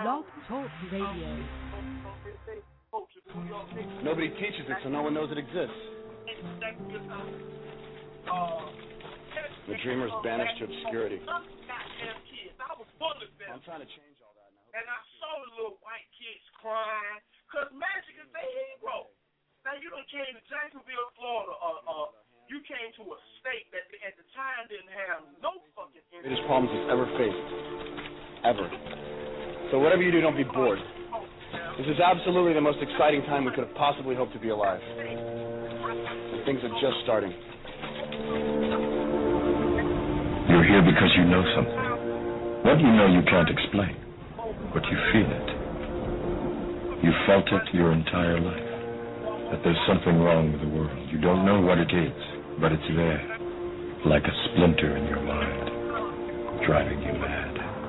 Blog Talk Radio. Nobody teaches it, so no one knows it exists. The dreamers banished to obscurity. I'm trying to change all that. And I saw the little white kids crying because magic is their hero. Now, you done came to Jacksonville, Florida, you came to a state that at the time didn't have no fucking greatest problems it's ever faced. Ever. So whatever you do, don't be bored. This is absolutely the most exciting time we could have possibly hoped to be alive. And things are just starting. You're here because you know something. What you know you can't explain, but you feel it. You felt it your entire life, that there's something wrong with the world. You don't know what it is, but it's there, like a splinter in your mind, driving you mad.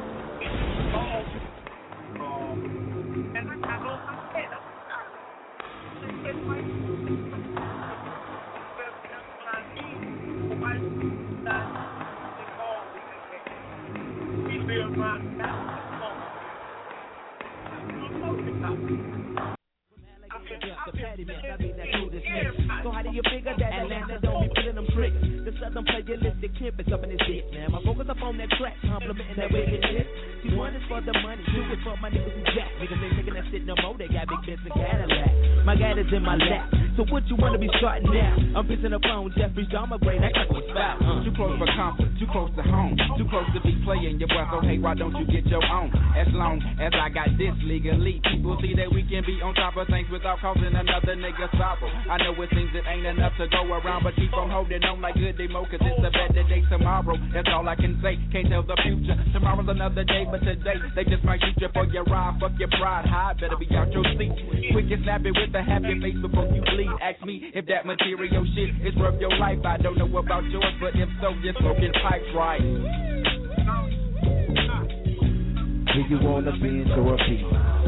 So how do you figure that Atlanta don't be pulling them tricks? The southern playalistic tip is up in his dick, man. My focus up on that track, complimenting that wickedness. See, one is for the money, two is for my niggas who jack. Niggas ain't taking that shit no more, they got big bits and Cadillac. My gat is in my lap, so what you wanna be starting now? I'm pissing the phone, Jeffrey Dahmer, great, that crack was foul. Too close for comfort, too close to home, too close to be playing your boy, so hey, why don't you get your own? As long as I got this legally, people see that we can be on top of things without causing another nigga sorrow. I know it seems it ain't enough to go around, but keep on holding on like good demo, cause it's a better day tomorrow. That's all I can say, can't tell the future. Tomorrow's another day, but today they just might shoot you for your ride. Fuck your pride, high, better be out your seat. Quick and snappy with a happy face before you bleed. Ask me if that material shit is worth your life. I don't know about yours, but if so, you're smoking pipes right. Do you wanna bend or a beat?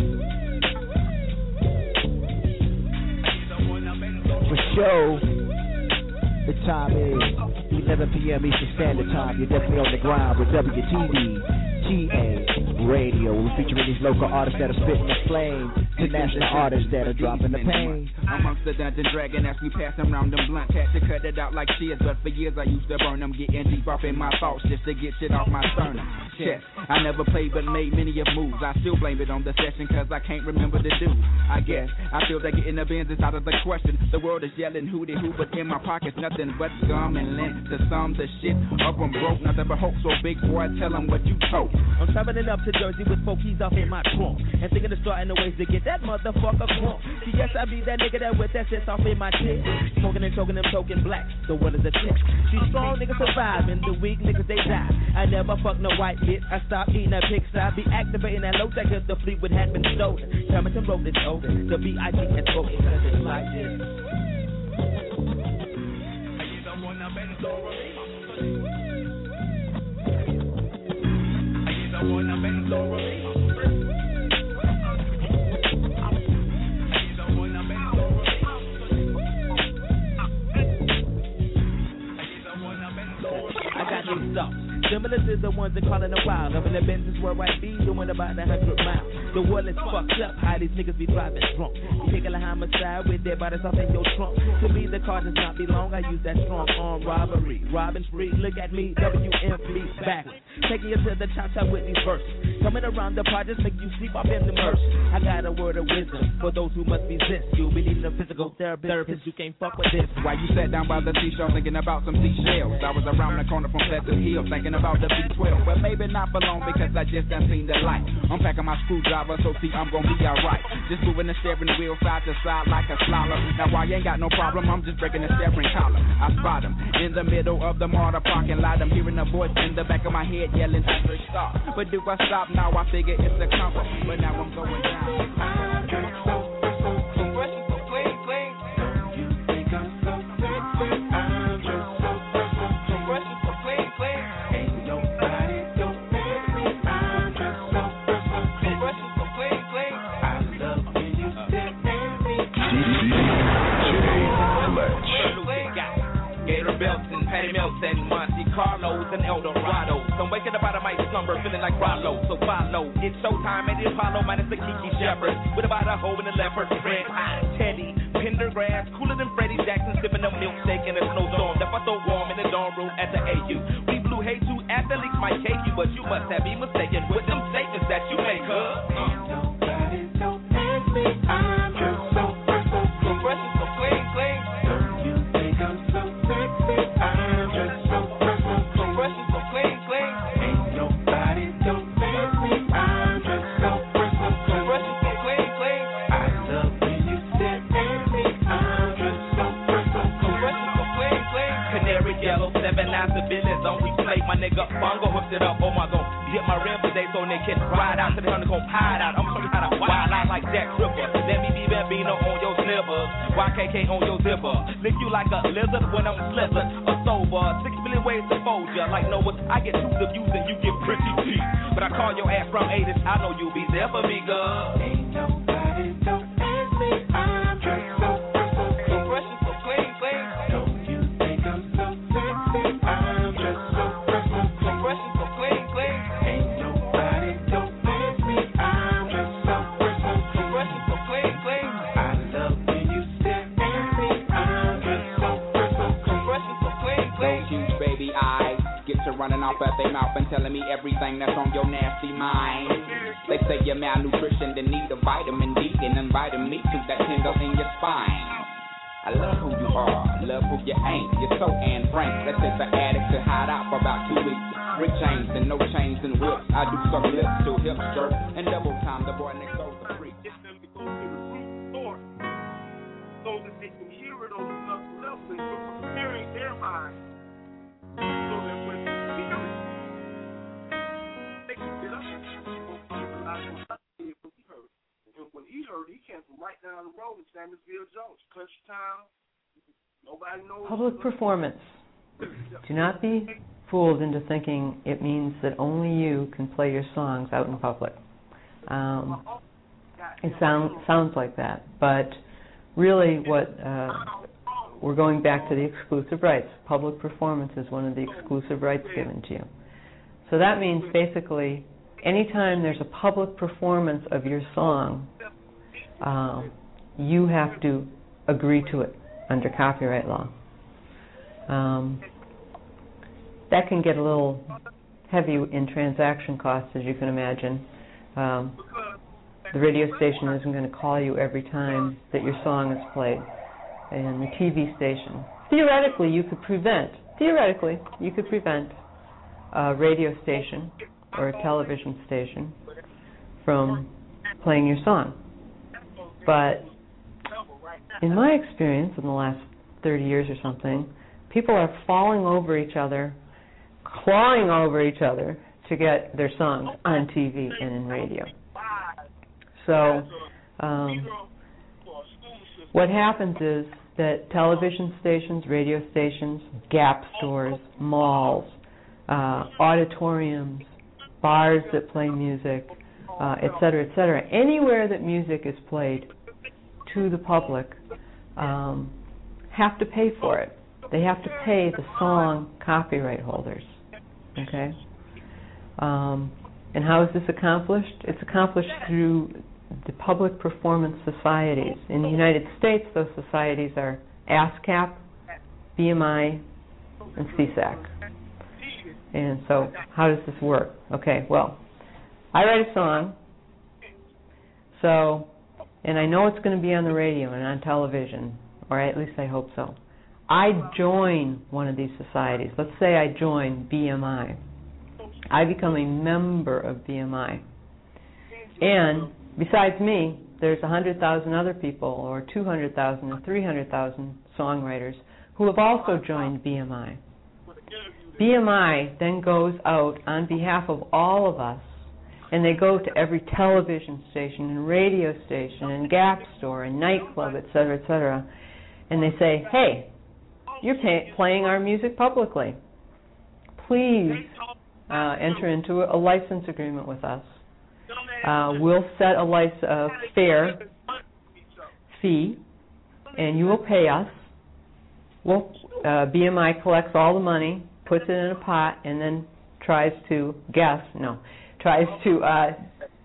For sure, the time is 11 p.m. Eastern Standard Time. You're definitely on the grind with WTD. GA Radio. We're featuring these local artists that are spitting the flame to national artists that are dropping the pain. Amongst the dungeon dragon as we pass them round them blunt, had to cut it out like shears, but for years I used to burn them, getting deep off in my thoughts just to get shit off my sternum. Chest, I never played but made many of moves. I still blame it on the session cause I can't remember the do. I guess I feel that getting the bins is out of the question. The world is yelling hooty hoo, but in my pockets nothing but gum and lint. To some the shit up and broke, nothing but hope. So big boy, tell them what you told. I'm traveling up to Jersey with 4 keys off in my trunk, and thinking of starting the ways to get that motherfucker crunk. See, yes, I be that nigga that with that shit off in my dick, smoking and choking them token black. So what is a tip? See, strong niggas survive, and the weak niggas they die. I never fuck no white bitch. I stopped eating that pig side, be activating that low tech if the Fleetwood had been stolen. Hamilton wrote this over, the B.I.G. has spoken, cause it's like this. You don't wanna bend over me. Wanna bend over me. I got these thoughts. Similar to the ones that calling a while. Up in the Benzes where I be doing about 100 miles. The world is fucked up. How these niggas be driving drunk. You take a homicide with their bodies off in your trunk. To me, the car does not belong. I use that strong arm robbery. Robbing spree. Look at me, WMP backwards. Taking you to the top with these verses. Coming around the projects make you sleep off in the mercy. I got a word of wisdom for those who must resist. You believe in a physical therapist. You can't fuck with this. While you sat down by the seashore thinking about some seashells, I was around the corner from Pleasant Hill thinking about the B12. Well, maybe not for long because I just done seen the light. I'm packing my screwdriver, so see I'm gonna be alright. Just moving the steering wheel side to side like a slalom. Now why you ain't got no problem, I'm just breaking the steering column. I spot him in the middle of the motor parking lot. I'm hearing a voice in the back of my head yelling, stop. But do I stop now? I figure it's a comfort. But now I'm going down. Patty Melton, Monte Carlos, and El Dorado. So I'm waking up out of my slumber feeling like Rollo. So follow It's showtime at the Apollo minus the Kiki Shepherd. With about a hoe in the leopard print. Teddy, Pendergrass, cooler than Freddie Jackson, sipping a milkshake in a snowstorm. That was so warm in the dorm room at the AU. We blew hay too, athletes might cake you, but you must have been mistaken with them statements that you make, huh? Nobody don't ask me, I'm just so fresh, so fresh, so clean, clean. Don't you think I'm so sexy? I'm just so fresh, so fresh, so clean, clean. Ain't nobody don't ask me, I'm just so fresh, so fresh, so clean, clean. I love when you stare at me, I'm just so fresh, so clean, clean. Canary yellow, 7 9 civilians on replay. My nigga Bongo hooked it up. Oh my god, get my rim today so they can ride out to the hunter, go hide out. I'm showing you how to wild out like Jack Tripper. Let me be Bambino on your slivers, YKK on your zipper. Lick you like a lizard when I'm slizzard or sober. 6 million ways to fold ya. Like Noah, I get 2 of views and you get pretty cheap. But I call your ass from 80s. I know you'll be there for me, girl. Ain't nobody don't ask me. I'm just so fresh, so clean, clean. Don't you think I'm so sexy? I'm just so fresh, so clean, clean. Ain't nobody don't ask me. I'm just so fresh, so clean, clean. I love when you stare at me. I'm just so fresh, so clean, clean. Those huge baby eyes get to running off at their mouth and telling me everything that's on your nasty mind. They say you're malnutrition, then need a vitamin D, and inviting me to that tingle in your spine. I love who you are, love who you ain't. You're so Anne Frank, that says the addict to hide out for about 2 weeks. Rick chains and no chains and whips. I do some lips to hip skirt and double time. The boy next door's a freak. Get them to go to the root source so that they can hear it on another level and you're preparing their mind so that when they hear it, they can get up and realize what he heard. And when he heard, he came from right down the road in Sandersville Jones, Country Town. Nobody knows. Public performance. Do not be fooled into thinking it means that only you can play your songs out in public. It sounds like that, but really what we're going back to the exclusive rights. Public performance is one of the exclusive rights given to you. So that means basically anytime there's a public performance of your song, you have to agree to it under copyright law. That can get a little heavy in transaction costs, as you can imagine. The radio station isn't going to call you every time that your song is played. And the TV station. Theoretically, you could prevent a radio station or a television station from playing your song. But in my experience in the last 30 years or something, people are falling over each other, clawing over each other to get their songs on TV and in radio. So what happens is that television stations, radio stations, Gap stores, malls, auditoriums, bars that play music, et cetera, anywhere that music is played to the public have to pay for it. They have to pay the song copyright holders. Okay? And how is this accomplished? It's accomplished through the public performance societies. In the United States, those societies are ASCAP, BMI, and CSAC. And so how does this work? Okay, well, I write a song, and I know it's going to be on the radio and on television, or at least I hope so. I join one of these societies. Let's say I join BMI. I become a member of BMI. And besides me, there's 100,000 other people, or 200,000 or 300,000 songwriters who have also joined BMI. BMI then goes out on behalf of all of us, and they go to every television station and radio station and Gap store and nightclub, et cetera, and they say, hey, you're playing our music publicly. Please enter into a license agreement with us. We'll set a fair fee, and you will pay us. BMI collects all the money, puts it in a pot, and then tries to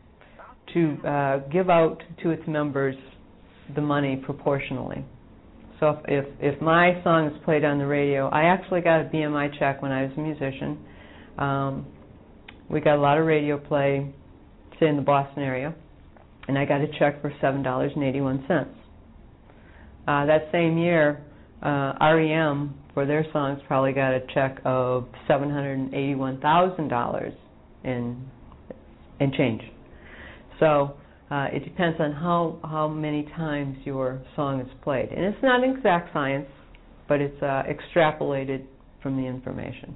to give out to its members the money proportionally. So if my song is played on the radio, I actually got a BMI check when I was a musician. We got a lot of radio play, say in the Boston area, and I got a check for $7.81. That same year, REM, for their songs, probably got a check of $781,000 in change. So it depends on how many times your song is played. And it's not an exact science, but it's extrapolated from the information.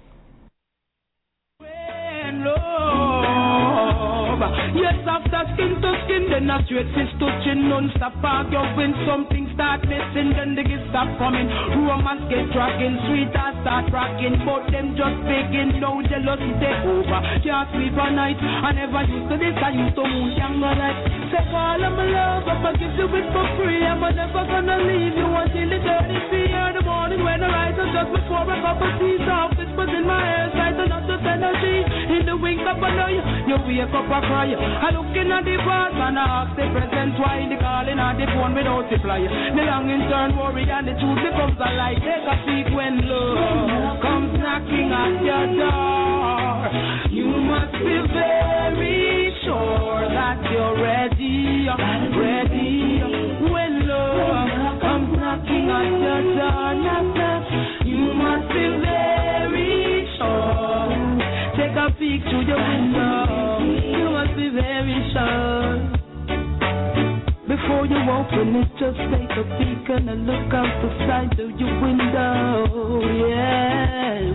Yes, after skin to skin, then a straight fist touching, non-stop arguing, something start missing, then they get stop coming. Romance get tracking, sweetheart start rocking, but them just begging, no jealousy take over. Can't sleep at night, I never used to this, I used to move younger like. Take all of my love, if I give you it for free, I'm never gonna leave you until the dirty sea in the morning when I rise up just before a cup of tea. Soft whispers in my ear, try to not just energy. In the wink of an eye, you wake up a cry. I looking at the past and I ask the present why the calling on the phone without reply. The longing turn worry and the truth becomes a lie. Take a peek when love comes knocking at your door. You must be very sure that you're ready, ready. When love comes knocking at your door, you must be very sure. Take a peek through your window. You must be very sure. Before you open it, just take a peek and a look out the side of your window. Yeah.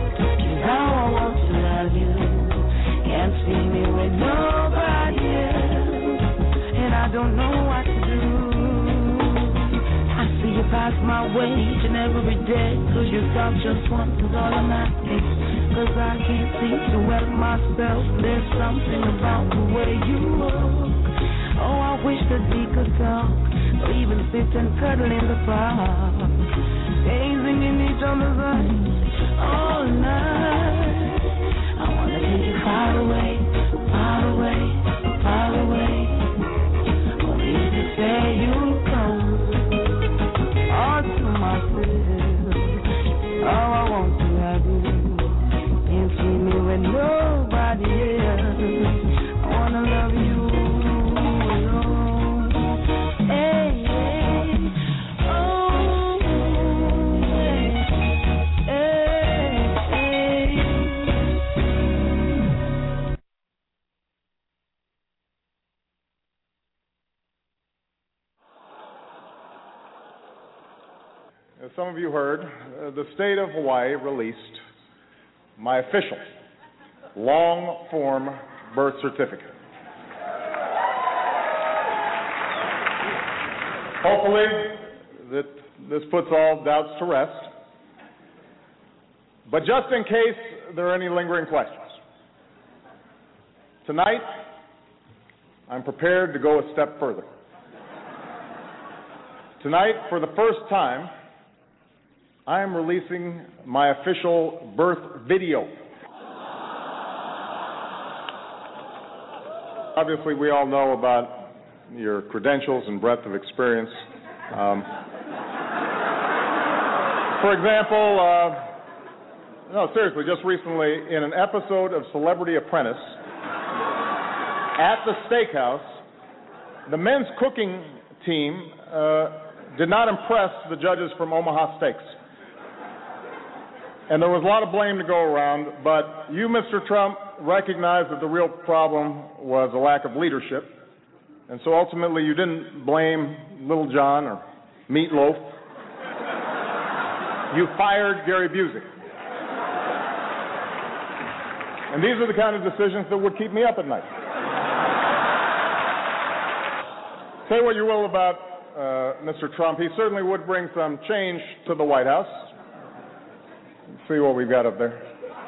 Now I want to love you. Can't see me with nobody else. I don't know what to do. I see you pass my way each and every day. Could you stop just once is all I'm asking? Cause I can't seem to help myself. There's something about the way you look. Oh, I wish that we could talk, or even sit and cuddle in the park, gazing in each other's eyes all night. I wanna take you far away, far away, far away. Only if you say you'll come, all to myself. Oh, I want to have you. Can't see me with nobody else. I wanna love you. As some of you heard, the state of Hawaii released my official long-form birth certificate. Hopefully, this puts all doubts to rest. But just in case there are any lingering questions, tonight, I'm prepared to go a step further. Tonight, for the first time, I am releasing my official birth video. Obviously, we all know about your credentials and breadth of experience. For example, no, seriously, just recently, in an episode of Celebrity Apprentice, at the steakhouse, the men's cooking team did not impress the judges from Omaha Steaks. And there was a lot of blame to go around, but you, Mr. Trump, recognized that the real problem was a lack of leadership. And so ultimately you didn't blame Little John or Meatloaf. You fired Gary Busey. And these are the kind of decisions that would keep me up at night. Say what you will about Mr. Trump, he certainly would bring some change to the White House. Let's see what we've got up there.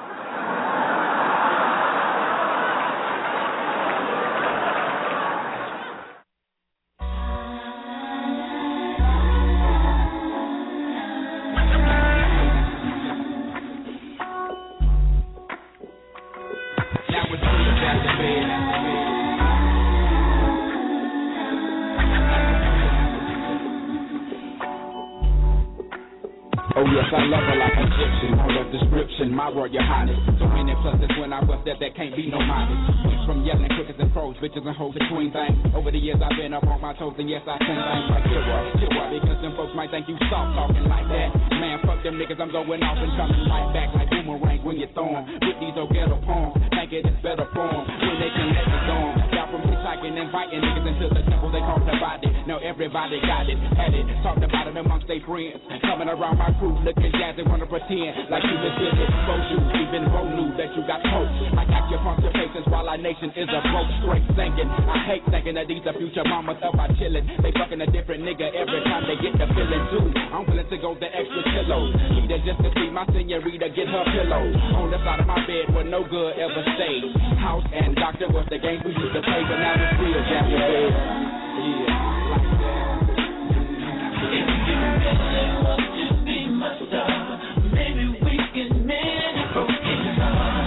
I love her like Egyptian, on the description, my royal highness. So many pluses when I bust that there can't be no minus. From yelling crickets and pros, bitches and hoes between things. Over the years I've been up on my toes, and yes, I sing things like chill, because them folks might think you soft talking like that. Man, fuck them niggas, I'm going off and coming right back like boomerang when you throw 'em. With these old ghetto poems, think it is better form when they can let it go. Y'all from hitchhiking and inviting niggas into the temple they call the body. Now everybody got it, had it, talked about it amongst their friends. Coming around my crew, looking jazzy, wanna pretend like you been good at both you. Even Bo knew that you got coached. Like acupuncture patients while our nation is a broke straight singing. I hate thinking that these are future mamas up by chillin'. They fucking a different nigga every time they get the feeling too. I'm willing to go the extra kilos. Either just to see my senorita get her pillows. On the side of my bed where no good ever stayed. House and doctor was the game we used to play, but now it's real, jab your bed. Yeah, like that. If you really want to be my star, maybe we can mend it broken heart.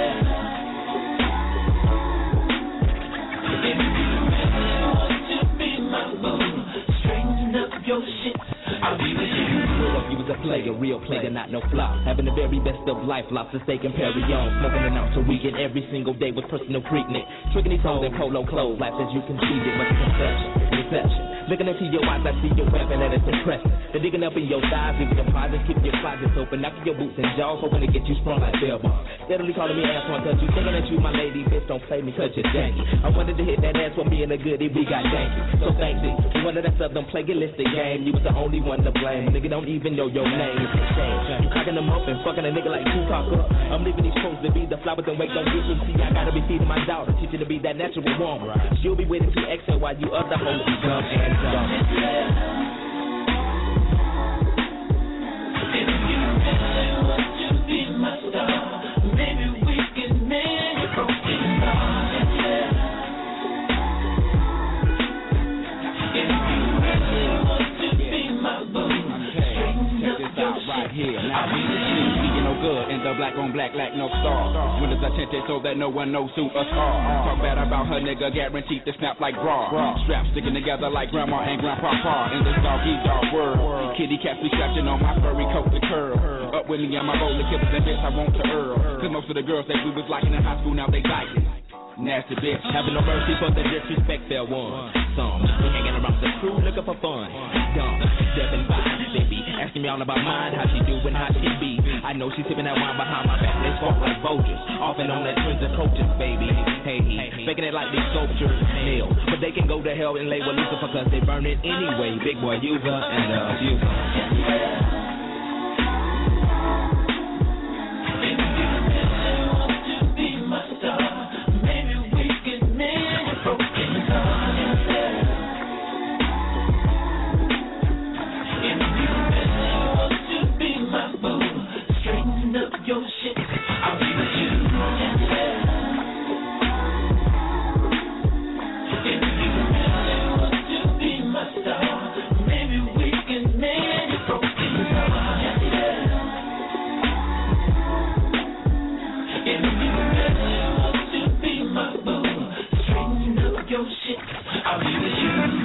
If you really want to be my boo, straighten up your shit, I'll be with you. You was a player, real player, not no flop. Having the very best of life, lobster steak and Perry on. Smoking an ounce a weekend every single day with personal Freaknik. Tricking these hoes in polo clothes, life as you can see it, but deception. Looking into your eyes, I see your weapon and it's impressive. They're digging up in your thighs, leaving your closets, keep your closets open, knocking your boots and jaws, hoping to get you sprung like bell balls. Steadily calling me ass one, cause you thinking that you my lady, bitch, don't play me, cause you're janky. I wanted to hit that ass with me and a goodie, we got janky. So thanks you. You wanted that southern plagiaristic game, you was the only one to blame. Nigga don't even know your name, it's a shame. You cracking them up and fucking a nigga like Tupac up. I'm leaving these pros to be the flowers and wake, don't get me. See, I gotta be feeding my daughter, teaching to be that natural woman. She'll be waiting to exhale while while you other hoes be dumb and dumb. Good and the black on black like no star. Windows are tinted so that no one knows who us are. Talk bad about her nigga, guaranteed to snap like bra. Straps sticking together like grandma and grandpapa. In this doggy dog world, kitty cats be scratching on my furry coat to curl. Up with me and my roller killers and bitch I want to earl. Cause most of the girls that we was liking in high school now they like it. Nasty bitch, having no mercy for the disrespect there one. Some be hanging around the crew looking for fun. Dumb, stepping by, they be asking me all about mine, how she doing, how she be. I know she sipping that wine behind my back, they spark like vultures. Off and on that twins and coaches, baby. Hey, making it like these sculptures, nails. But they can go to hell and lay with Lucifer cause they burn it anyway. Big boy user and abuser. Your shit, I'll be with you. If you really want to be my star, maybe we can make it broken heart. If you really want to be my boo, straighten up your shit, I'll be with you.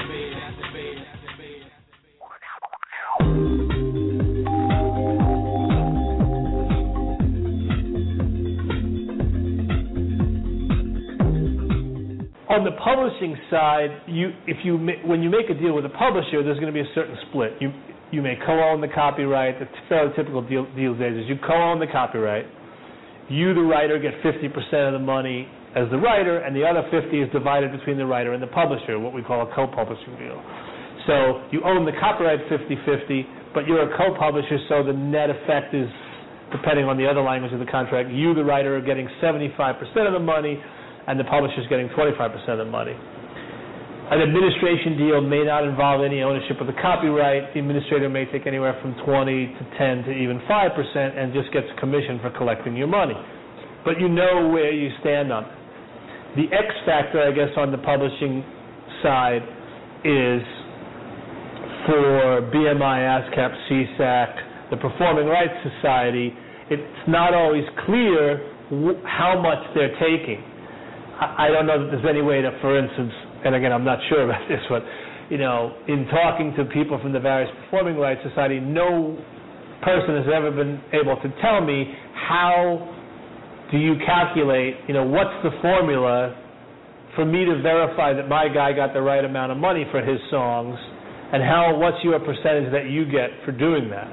On the publishing side, when you make a deal with a publisher, there's going to be a certain split. You may co-own the copyright. The fairly typical deal these days is you co-own the copyright. You, the writer, get 50% of the money as the writer, and the other 50 is divided between the writer and the publisher, what we call a co-publishing deal. So you own the copyright 50-50, but you're a co-publisher, so the net effect is, depending on the other language of the contract, you, the writer, are getting 75% of the money, and the publisher's getting 25% of the money. An administration deal may not involve any ownership of the copyright. The administrator may take anywhere from 20 to 10 to even 5% and just gets a commission for collecting your money. But you know where you stand on it. The X factor, I guess, on the publishing side is for BMI, ASCAP, CSAC, the Performing Rights Society, it's not always clear how much they're taking. I don't know that there's any way to, for instance, and again, I'm not sure about this, but, in talking to people from the various Performing Rights Society, no person has ever been able to tell me how do you calculate, what's the formula for me to verify that my guy got the right amount of money for his songs, and what's your percentage that you get for doing that?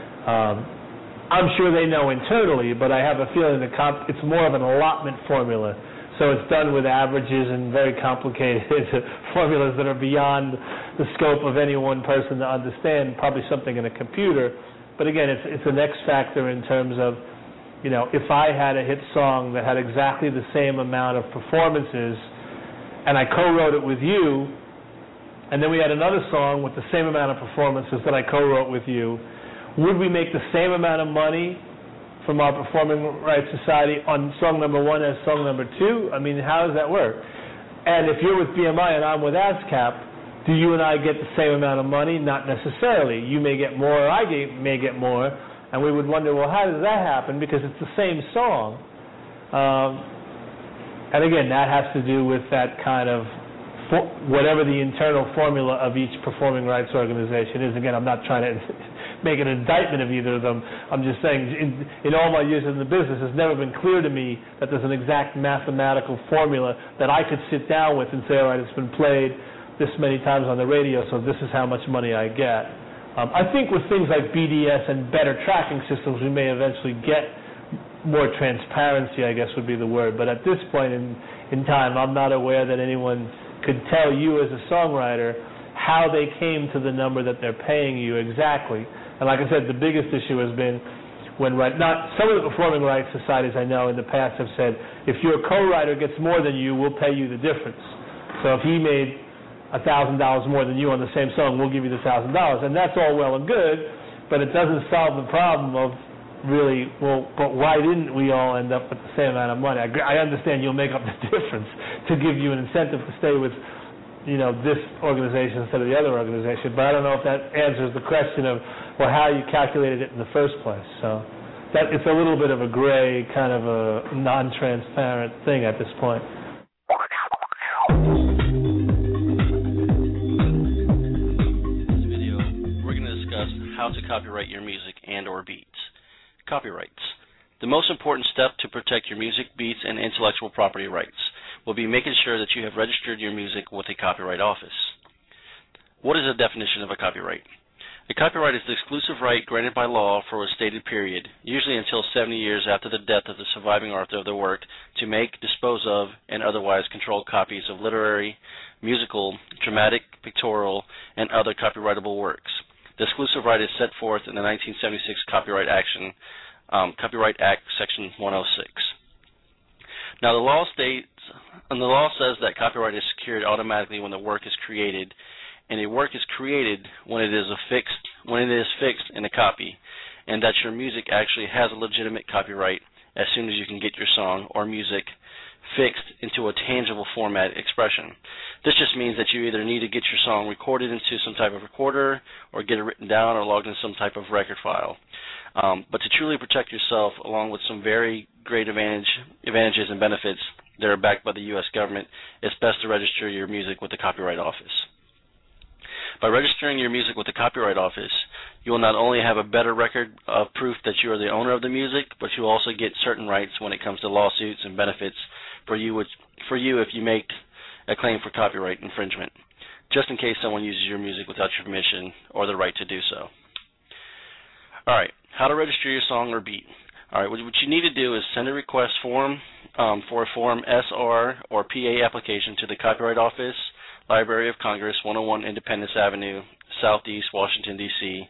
I'm sure they know internally, but I have a feeling it's more of an allotment formula. So it's done with averages and very complicated formulas that are beyond the scope of any one person to understand, probably something in a computer. But again, it's an X factor in terms of, if I had a hit song that had exactly the same amount of performances and I co-wrote it with you, and then we had another song with the same amount of performances that I co-wrote with you, would we make the same amount of money from our Performing Rights Society on song number 1 as song number 2? I mean, how does that work? And if you're with BMI and I'm with ASCAP, do you and I get the same amount of money? Not necessarily. You may get more, or I may get more, and we would wonder, well, how does that happen? Because it's the same song. And again, that has to do with that kind of whatever the internal formula of each performing rights organization is. Again, I'm not trying to make an indictment of either of them. I'm just saying, in all my years in the business, it's never been clear to me that there's an exact mathematical formula that I could sit down with and say, all right, it's been played this many times on the radio, so this is how much money I get. I think with things like BDS and better tracking systems, we may eventually get more transparency, I guess would be the word. But at this point in time, I'm not aware that anyone could tell you as a songwriter how they came to the number that they're paying you exactly. And like I said, the biggest issue has been when some of the Performing Rights Societies I know in the past have said, if your co-writer gets more than you, we'll pay you the difference. So if he made $1,000 more than you on the same song, we'll give you the $1,000, and that's all well and good, but it doesn't solve the problem of really, well, but why didn't we all end up with the same amount of money? I understand you'll make up the difference to give you an incentive to stay with, this organization instead of the other organization, but I don't know if that answers the question of, well, how you calculated it in the first place. So that it's a little bit of a gray, kind of a non-transparent thing at this point. In this video, we're going to discuss how to copyright your music and or beats. Copyrights. The most important step to protect your music, beats, and intellectual property rights will be making sure that you have registered your music with a copyright office. What is the definition of a copyright? A copyright is the exclusive right granted by law for a stated period, usually until 70 years after the death of the surviving author of the work, to make, dispose of, and otherwise control copies of literary, musical, dramatic, pictorial, and other copyrightable works. The exclusive right is set forth in the 1976 Copyright Act, Section 106. Now, the law says that copyright is secured automatically when the work is created, and a work is created when it is fixed in a copy, and that your music actually has a legitimate copyright as soon as you can get your song or music fixed into a tangible format expression. This just means that you either need to get your song recorded into some type of recorder or get it written down or logged in some type of record file. But to truly protect yourself, along with some very great advantages and benefits that are backed by the U.S. government, it's best to register your music with the Copyright Office. By registering your music with the Copyright Office, you will not only have a better record of proof that you are the owner of the music, but you'll also get certain rights when it comes to lawsuits and benefits for you if you make a claim for copyright infringement, just in case someone uses your music without your permission or the right to do so. All right, how to register your song or beat. All right, what you need to do is send a request form for a Form SR or PA application to the Copyright Office, Library of Congress, 101 Independence Avenue, Southeast, Washington, D.C.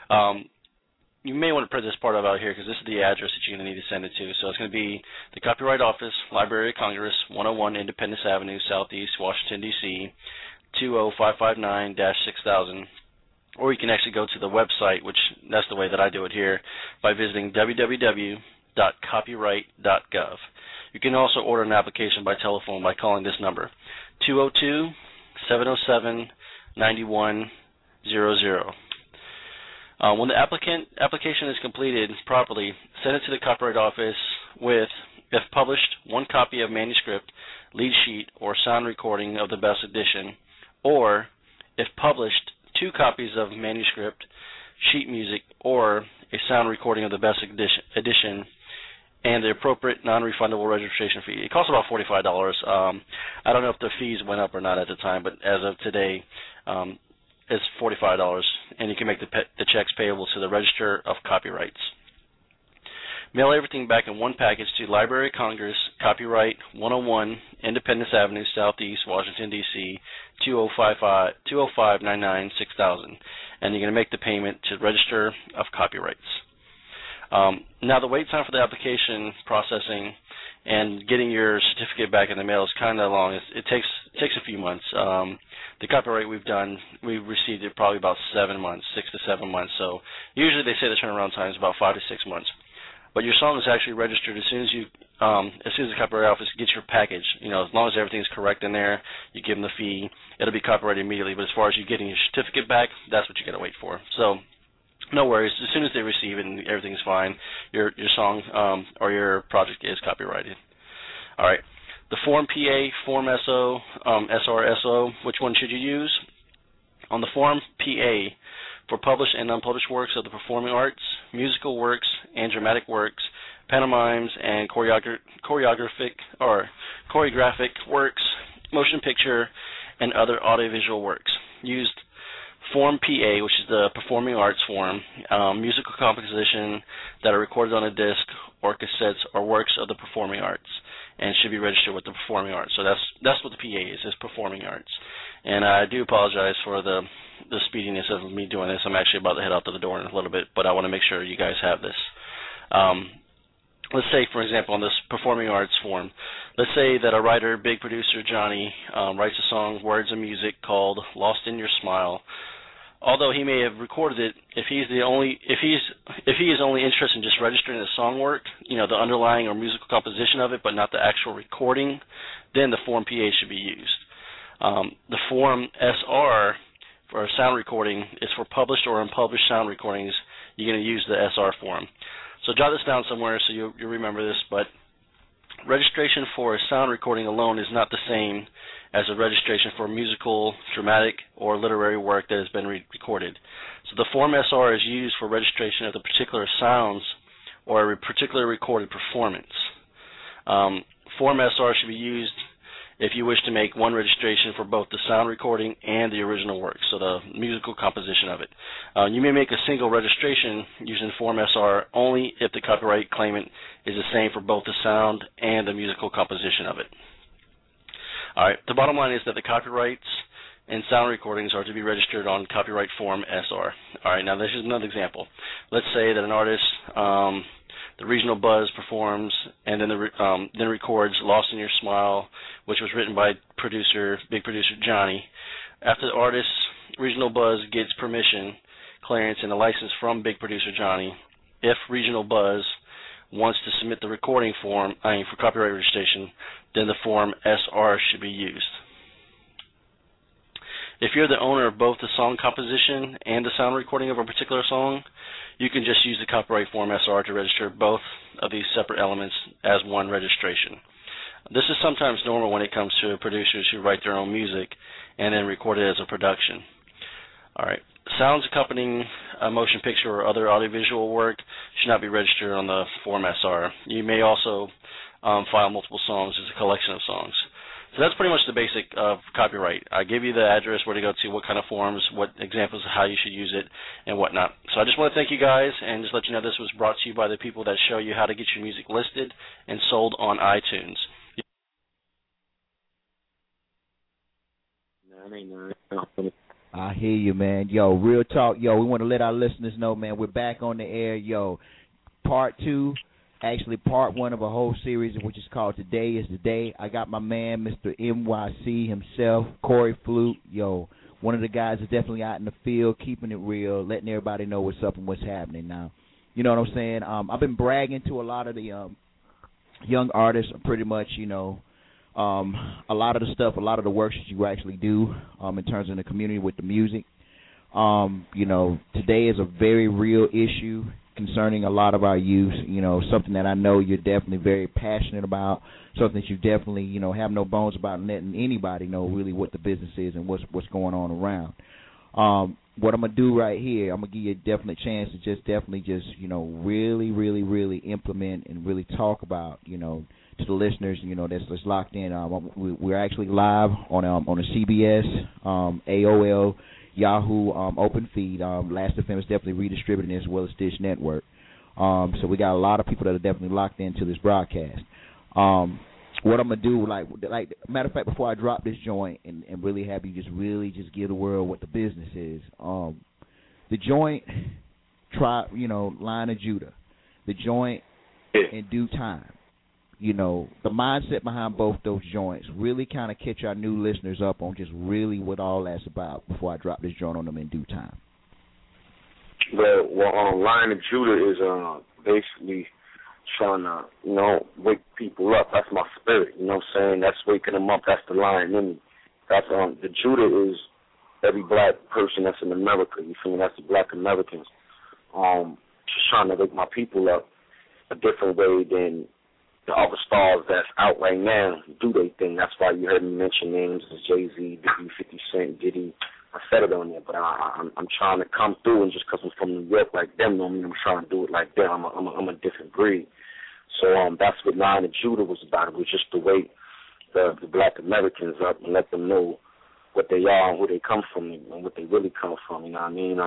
You may want to print this part out here because this is the address that you're going to need to send it to. So it's going to be the Copyright Office, Library of Congress, 101 Independence Avenue, Southeast, Washington, D.C., 20559-6000. Or you can actually go to the website, which that's the way that I do it here, by visiting www.copyright.gov. You can also order an application by telephone by calling this number, 202-707-9100. When the application is completed properly, send it to the Copyright Office with, if published, one copy of manuscript, lead sheet, or sound recording of the best edition, or, if published, 2 copies of manuscript, sheet music, or a sound recording of the best edition, and the appropriate non-refundable registration fee. It costs about $45. I don't know if the fees went up or not at the time, but as of today, it's $45, and you can make the checks payable to the Register of Copyrights. Mail everything back in one package to Library of Congress, Copyright, 101 Independence Avenue, Southeast, Washington, D.C., 20599-6000, and you're going to make the payment to Register of Copyrights. Now, the wait time for the application processing and getting your certificate back in the mail is kind of long. It takes a few months. The copyright we've received it probably about 7 months, 6 to 7 months. So usually they say the turnaround time is about 5 to 6 months. But your song is actually registered as soon as the Copyright Office gets your package. As long as everything's correct in there, you give them the fee, it'll be copyrighted immediately. But as far as you getting your certificate back, that's what you got to wait for. So no worries. As soon as they receive it and everything's fine, your song or your project is copyrighted. All right. The Form PA, Form SO, SRSO, which one should you use? On the Form PA, for published and unpublished works of the performing arts, musical works and dramatic works, pantomimes and choreographic works, motion picture, and other audiovisual works. Used Form PA, which is the performing arts form, musical composition that are recorded on a disc or cassettes or works of the performing arts, and should be registered with the performing arts. So that's what the PA is performing arts. And I do apologize for the speediness of me doing this. I'm actually about to head out to the door in a little bit, but I want to make sure you guys have this. let's say, for example, on this performing arts form, let's say that a writer, big producer Johnny, writes a song, words and music called "Lost in Your Smile." Although he may have recorded it, if he is only interested in just registering the song work, the underlying or musical composition of it, but not the actual recording, then the form PA should be used. The form SR for a sound recording is for published or unpublished sound recordings. You're going to use the SR form. So jot this down somewhere so you remember this, but registration for a sound recording alone is not the same as a registration for musical, dramatic, or literary work that has been recorded. So the form SR is used for registration of the particular sounds or a particular recorded performance. Form SR should be used if you wish to make one registration for both the sound recording and the original work, so the musical composition of it. You may make a single registration using Form SR only if the copyright claimant is the same for both the sound and the musical composition of it. All right, the bottom line is that the copyrights and sound recordings are to be registered on copyright Form SR. All right, now this is another example. Let's say that an artist, the Regional Buzz, performs and then records "Lost in Your Smile," which was written by big producer Johnny. After the artist, Regional Buzz, gets permission, clearance, and a license from big producer Johnny, if Regional Buzz wants to submit the recording form for copyright registration, then the Form SR should be used. If you're the owner of both the song composition and the sound recording of a particular song, you can just use the copyright Form SR to register both of these separate elements as one registration. This is sometimes normal when it comes to producers who write their own music and then record it as a production. All right. Sounds accompanying a motion picture or other audiovisual work should not be registered on the Form SR. You may also file multiple songs as a collection of songs. So that's pretty much the basic of copyright. I gave you the address where to go to, what kind of forms, what examples of how you should use it, and whatnot. So I just want to thank you guys and just let you know this was brought to you by the people that show you how to get your music listed and sold on iTunes. I hear you, man. Yo, real talk. Yo, we want to let our listeners know, man, we're back on the air. Yo, part 2. Actually, part 1 of a whole series, which is called Today is the Day. I got my man, Mr. NYC himself, Corey Flute. Yo, one of the guys that's definitely out in the field, keeping it real, letting everybody know what's up and what's happening now. You know what I'm saying? I've been bragging to a lot of the young artists, pretty much, a lot of the stuff, a lot of the work that you actually do in terms of the community with the music. Today is a very real issue concerning a lot of our youth, something that I know you're definitely very passionate about, something that you definitely, have no bones about letting anybody know really what the business is and what's going on around. What I'm going to do right here, I'm going to give you a definite chance to just really, really, really implement and really talk about, to the listeners, that's locked in. We're actually live on a CBS, AOL, Yahoo open feed. Last FM is definitely redistributing as well as Dish Network. So we got a lot of people that are definitely locked into this broadcast. What I'm gonna do, like matter of fact, before I drop this joint and really have you just give the world what the business is. The joint, Line of Judah. The joint, In Due Time. The mindset behind both those joints really kind of catch our new listeners up on just really what all that's about before I drop this joint on them in due time. Well, Line of Judah is basically trying to, wake people up. That's my spirit, you know what I'm saying? That's waking them up. That's the lion in me. That's the Judah is every black person that's in America. You feel me? That's the black Americans. Just trying to wake my people up a different way than the other stars that's out right now do they thing. That's why you heard me mention names as Jay-Z, Biggie, 50 Cent, Diddy. I said it on there, but I'm trying to come through, and just because I'm from New York like them, don't mean I'm trying to do it like them. I'm a different breed. So that's what Line of Judah was about. It was just to wake the black Americans up and let them know what they are and where they come from and what they really come from. You know what I mean?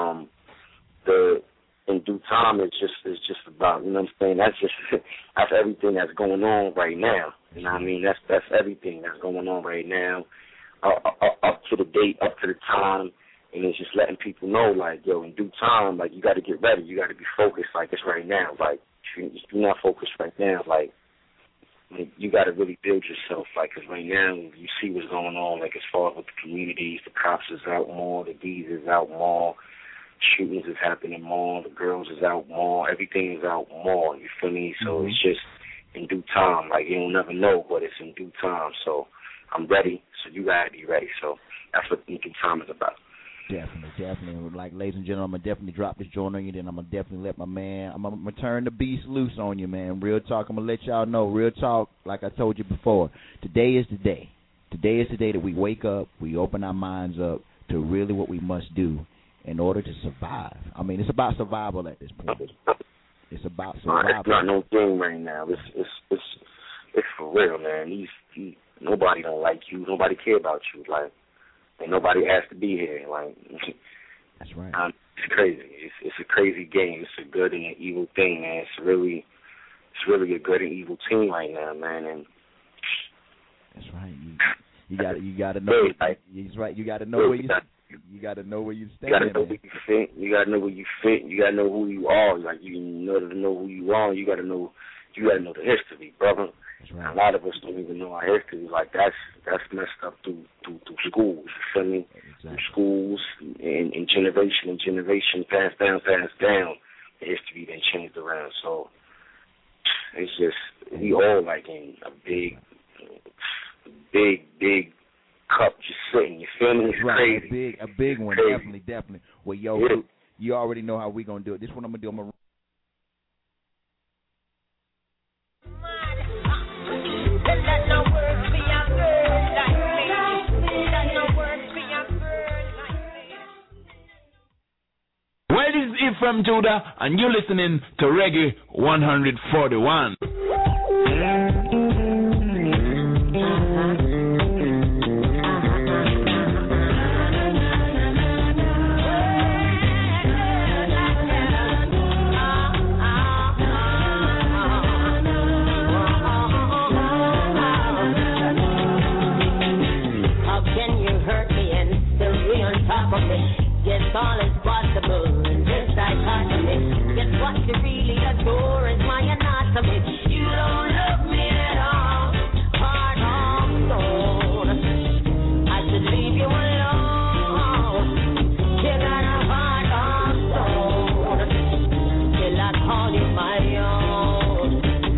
In Due Time, it's just about, you know what I'm saying? That's everything that's going on right now. You know what I mean? That's everything that's going on right now, up to the date, up to the time, and it's just letting people know, like, yo, in due time, like, you got to get ready, you got to be focused, like it's right now, like, you're not focused right now, like you got to really build yourself, like, because right now you see what's going on, like, as far as with the communities, the cops is out more, the D's is out more, shootings is happening more, the girls is out more, everything is out more, you feel me? So it's just in due time, like, you don't never know, but it's in due time, so I'm ready, so you got to be ready, so that's what in due time is about. Definitely. Like, ladies and gentlemen, I'm going to definitely drop this joint on you, then I'm going to definitely let my man, I'm going to turn the beast loose on you, man. Real talk, I'm going to let y'all know, real talk, like I told you before, today is the day. Today is the day that we wake up, we open our minds up to really what we must do in order to survive. I mean, it's about survival at this point. It's about survival. It's not no game right now. It's for real, man. Nobody don't like you. Nobody care about you. Like, and nobody has to be here. Like, that's right. It's crazy. It's a crazy game. It's a good and an evil thing, man. It's really a good and evil team right now, man. And that's right. You got to know. He's right. You got to know where you. You got to know where you stand. You got to know where you fit. You got to know where you fit. You got to know who you are. Like, in order to know who you are, you got to know the history, brother. That's right. A lot of us don't even know our history. Like, that's messed up through schools. You feel me? Exactly. Through schools and generation, passed down. The history then changed around. So it's just we all like in a big cup just sitting. You feel me? It's right. crazy. A big one. Crazy. Definitely. Well, yo, you already know how we gonna do it. This one I'm gonna do. I'm gonna Well, this is Ephraim Judah, and you're listening to Reggae 141. All is possible in this dichotomy. Guess what you really adore is my anatomy. You don't love me at all. Heart of stone. I should leave you alone. You got a heart of stone. Till I call you my own.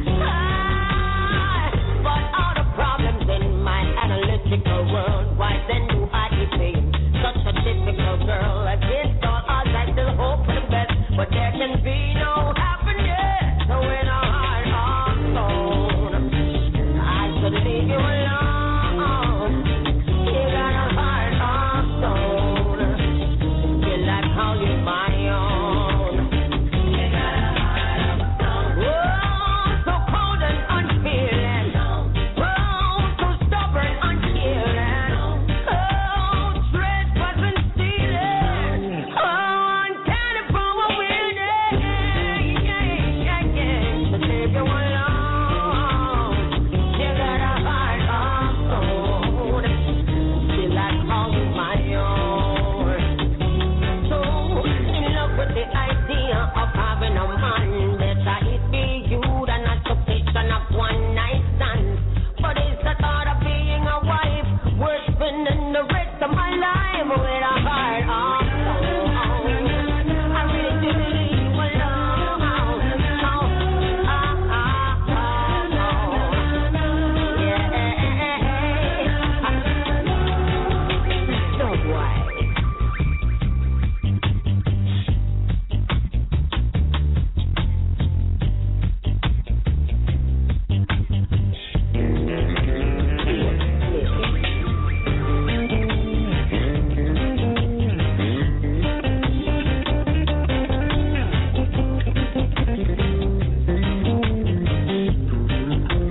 But all the problems in my analytical world, why then do I debate? Such a typical girl. Against all odds, I still hope for the best, but there can be no happiness when a heart of stone. I should leave you alone. You got a heart of stone. Till I call you my own. You got a heart of stone. Oh, so cold and unfeeling. Oh, so stubborn, uncaring.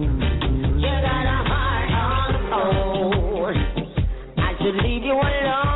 Leave you alone.